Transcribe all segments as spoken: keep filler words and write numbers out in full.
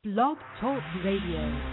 Blog Talk Radio.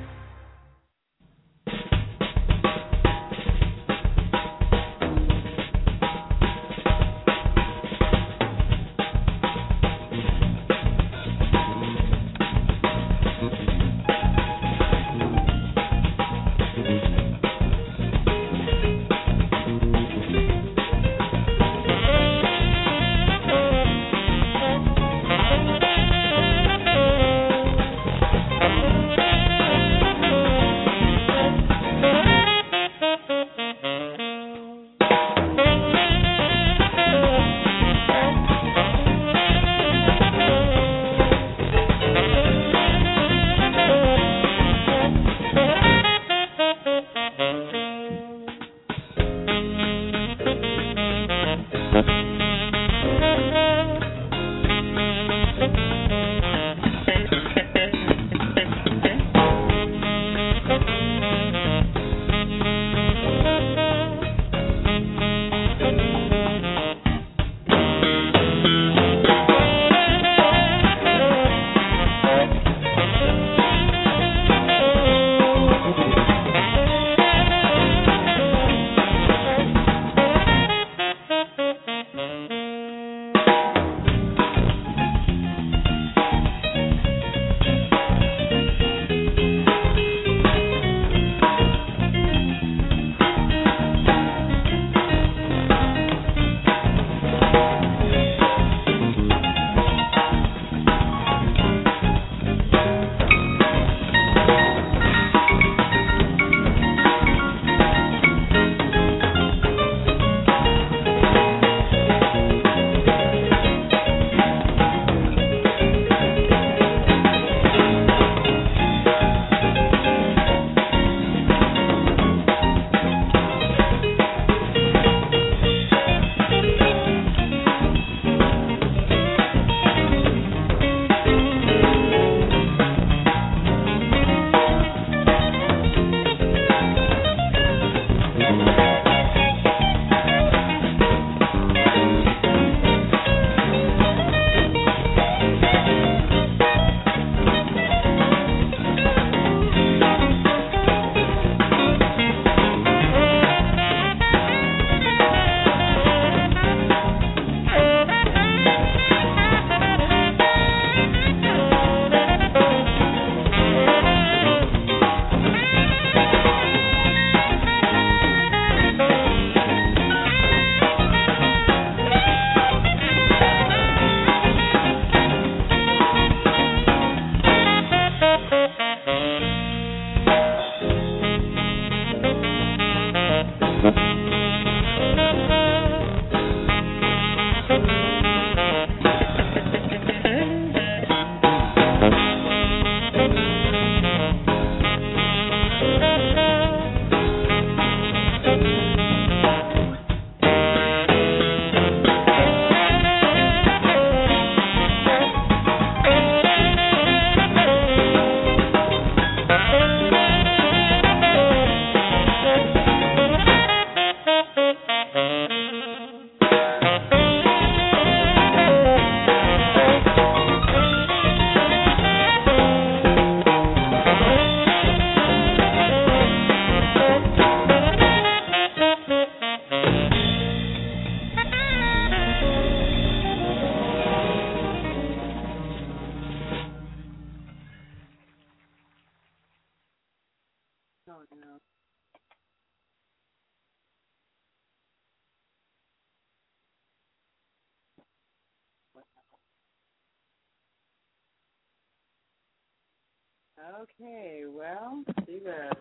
Okay, well, see that.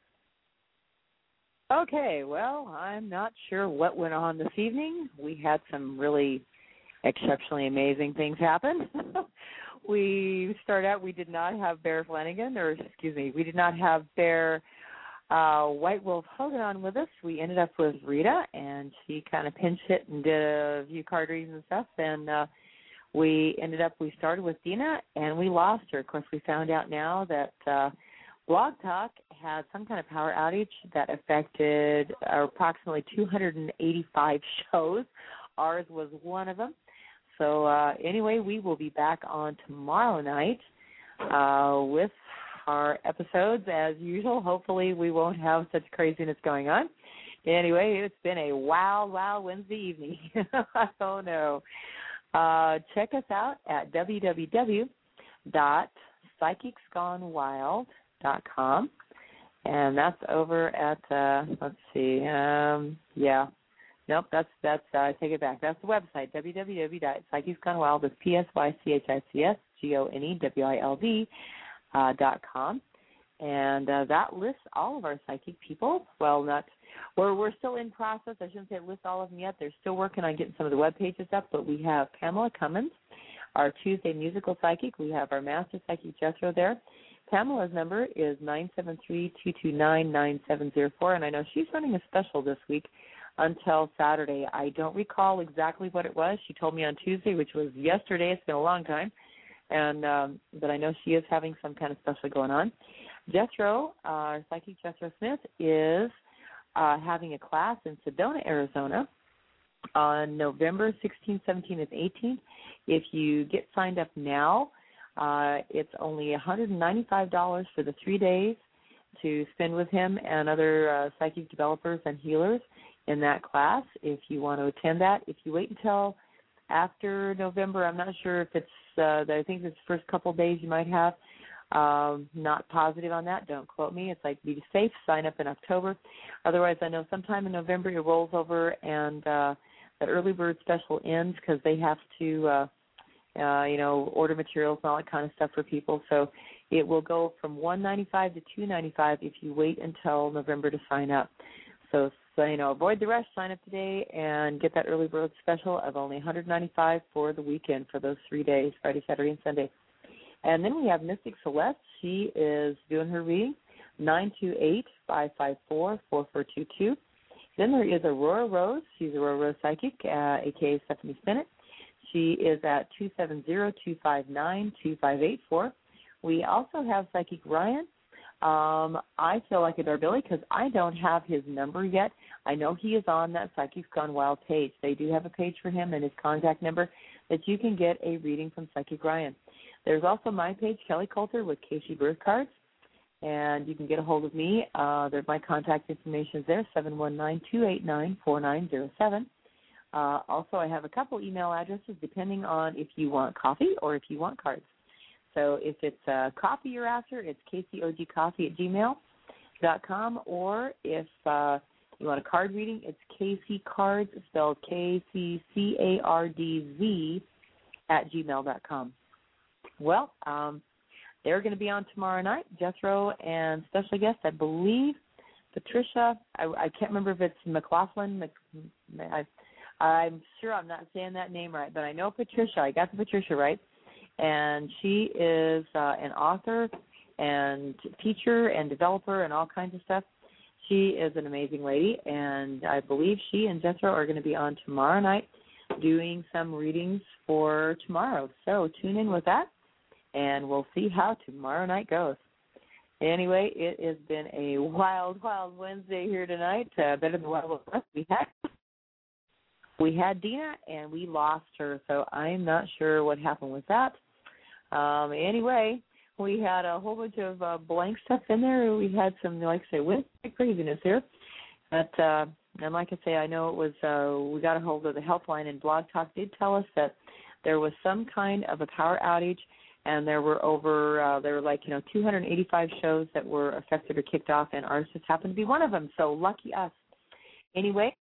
Okay, well, I'm not sure what went on this evening. We had some really exceptionally amazing things happen. We started out, we did not have Bear Flanagan, or excuse me, we did not have Bear uh, White Wolf Hogan on with us. We ended up with Rita, and she kind of pinch hit and did a few card reads and stuff, and uh, we ended up, we started with Dina, and we lost her. Of course, we found out now that uh, Blog Talk had some kind of power outage that affected uh, approximately two hundred eighty-five shows. Ours was one of them. So uh, anyway, we will be back on tomorrow night uh, with our episodes as usual. Hopefully we won't have such craziness going on. Anyway, it's been a wild, wild Wednesday evening. Oh, no. Uh, check us out at w w w dot psychics gone wild dot com. And that's over at, uh, let's see, um, yeah. Nope, that's, that's uh, I take it back. That's the website, w w w dot psychics gone wild, that's P S Y C H I C S G O N E W I L D, uh, dot com. And uh, that lists all of our psychic people. Well, not, we're, we're still in process. I shouldn't say it lists all of them yet. They're still working on getting some of the web pages up, but we have Pamela Cummins, our Tuesday musical psychic. We have our master psychic Jethro there. Pamela's number is nine seven three, two two nine, nine seven zero four, and I know she's running a special this week until Saturday. I don't recall exactly what it was. She told me on Tuesday, which was yesterday. It's been a long time, and um, but I know she is having some kind of special going on. Jethro, uh, our psychic Jethro Smith, is uh, having a class in Sedona, Arizona on November sixteenth, seventeenth, and eighteenth. If you get signed up now, uh, it's only one hundred ninety-five dollars for the three days to spend with him and other uh, psychic developers and healers in that class. If you want to attend that, if you wait until after November, I'm not sure if it's, uh, I think it's the first couple of days you might have. Um, not positive on that. Don't quote me. It's like be safe, sign up in October. Otherwise, I know sometime in November it rolls over and uh, the early bird special ends because they have to, uh, uh, you know, order materials and all that kind of stuff for people. So it will go from one hundred ninety-five dollars to two hundred ninety-five dollars if you wait until November to sign up. So, so, you know, avoid the rush, sign up today, and get that early bird special of only one hundred ninety-five dollars for the weekend for those three days, Friday, Saturday, and Sunday. And then we have Mystic Celeste. She is doing her reading, nine two eight, five five four, four four two two. Then there is Aurora Rose. She's Aurora Rose Psychic, uh, a k a. Stephanie Stinnett. She is at two seven zero, two five nine, two five eight four. We also have Psychic Ryan. Um, I feel like a Darbilly because I don't have his number yet. I know he is on that Psychics Gone Wild page. They do have a page for him and his contact number that you can get a reading from Psychic Ryan. There's also my page, Kelly Coulter, with Casey Birth Cards, and you can get a hold of me. Uh, there, my contact information is there, seven one nine, two eight nine, four nine zero seven. Uh, also, I have a couple email addresses depending on if you want coffee or if you want cards. So if it's uh, coffee you're after, it's k c o g coffee at gmail dot com, or if uh, you want a card reading, it's K C Cards, spelled K C C A R D Z, at gmail dot com. Well, um, they're going to be on tomorrow night, Jethro and special guest, I believe, Patricia. I, I can't remember if it's McLaughlin. Mc, I, I'm sure I'm not saying that name right, but I know Patricia. I got the Patricia right. And she is uh, an author and teacher and developer and all kinds of stuff. She is an amazing lady, and I believe she and Jethro are going to be on tomorrow night doing some readings for tomorrow. So tune in with that, and we'll see how tomorrow night goes. Anyway, it has been a wild, wild Wednesday here tonight, uh, better than what we had. We had Dina, and we lost her, so I'm not sure what happened with that. Um, anyway, we had a whole bunch of uh, blank stuff in there. We had some, like I say, Wednesday craziness here. But, uh, and like I say, I know it was, uh, we got a hold of the helpline, and Blog Talk did tell us that there was some kind of a power outage, and there were over, uh, there were like, you know, two hundred eighty-five shows that were affected or kicked off, and ours just happened to be one of them. So lucky us. Anyway,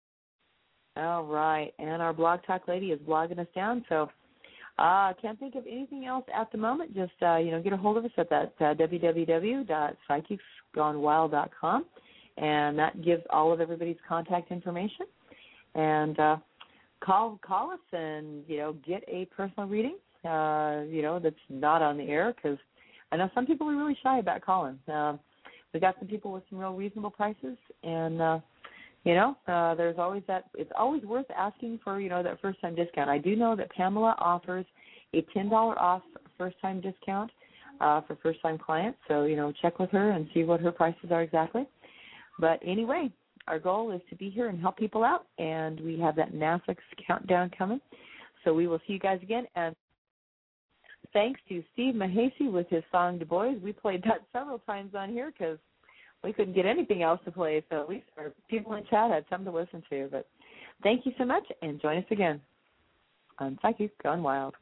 all right, and our Blog Talk lady is blogging us down, so I uh, can't think of anything else at the moment. Just, uh, you know, get a hold of us at that uh, w w w dot psychics gone wild dot com, and that gives all of everybody's contact information. And uh, call call us and, you know, get a personal reading, uh, you know, that's not on the air, because I know some people are really shy about calling. Uh, we got some people with some real reasonable prices, and uh, You know, uh, there's always that. It's always worth asking for, you know, that first-time discount. I do know that Pamela offers a ten dollars off first-time discount uh, for first-time clients. So, you know, check with her and see what her prices are exactly. But anyway, our goal is to be here and help people out, and we have that NASA countdown coming. So we will see you guys again. And thanks to Steve Mahasey with his song Du Bois. We played that several times on here because we couldn't get anything else to play, so at least our people in chat had something to listen to. But thank you so much, and join us again on Psychic Gone Wild.